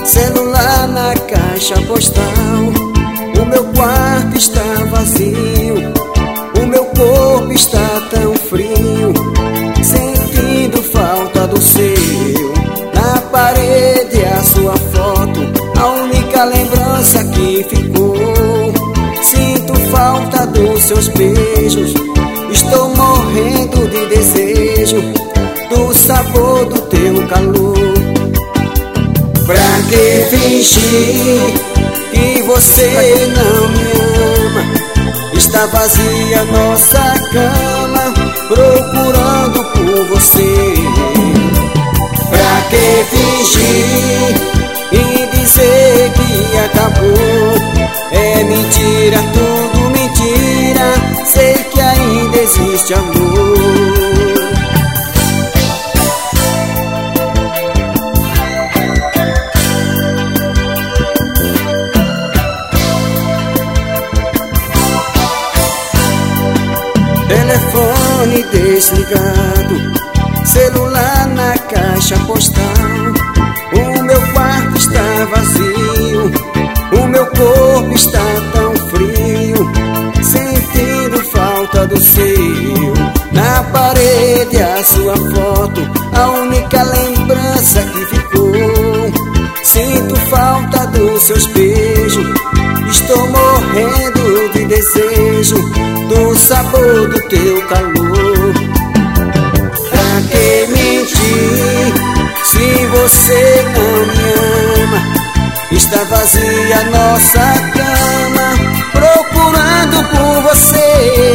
celular na caixa postal. O meu quarto está vazio, o meu corpo está tão frio, sentindo falta do seu. Na parede a sua foto, a única lembrança que ficou. Sinto falta dos seus beijos, estou morrendo de desejo do sabor do teu calor. Pra que fingir que você não me ama? Está vazia nossa cama, procurando por você. Pra que fingir e dizer que acabou? É mentira, tudo mentira, sei que ainda existe amor. Telefone desligado, celular na caixa postal. O meu quarto está vazio, o meu corpo está tão frio, sentindo falta do seu. Na parede a sua foto, a única lembrança que ficou. Sinto falta dos seus beijos, estou morrendo de desejo do sabor do teu calor. Pra que mentir se você não me ama? Está vazia nossa cama, procurando por você.